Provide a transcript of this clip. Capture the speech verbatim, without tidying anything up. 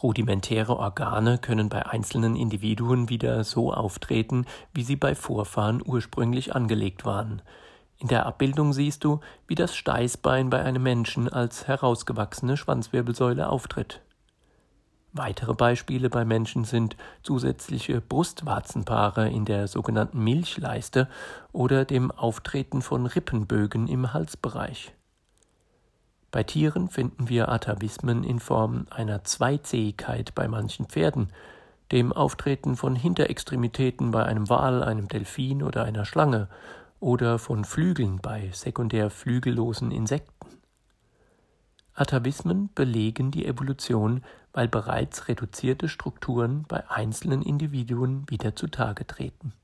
Rudimentäre Organe können bei einzelnen Individuen wieder so auftreten, wie sie bei Vorfahren ursprünglich angelegt waren. In der Abbildung siehst du, wie das Steißbein bei einem Menschen als herausgewachsene Schwanzwirbelsäule auftritt. Weitere Beispiele bei Menschen sind zusätzliche Brustwarzenpaare in der sogenannten Milchleiste oder dem Auftreten von Rippenbögen im Halsbereich. Bei Tieren finden wir Atavismen in Form einer Zweizähigkeit bei manchen Pferden, dem Auftreten von Hinterextremitäten bei einem Wal, einem Delfin oder einer Schlange oder von Flügeln bei sekundär flügellosen Insekten. Atavismen belegen die Evolution, weil bereits reduzierte Strukturen bei einzelnen Individuen wieder zutage treten.